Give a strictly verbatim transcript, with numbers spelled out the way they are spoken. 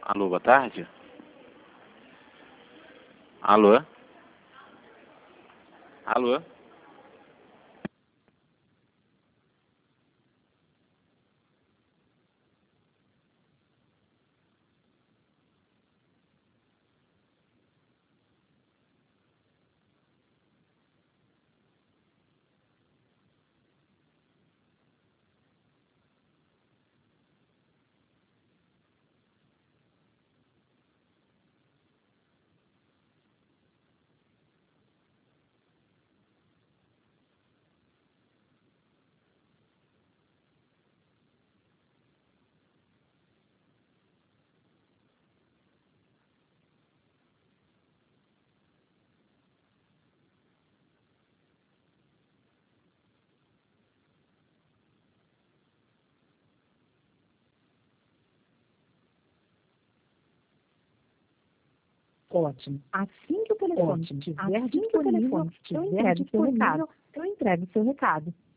Alô, boa tarde. Alô? Alô? Ótimo. Assim que o telefone Ótimo. estiver Assim que o disponível, telefone eu estiver entrego seu disponível, recado. Eu entrego seu recado.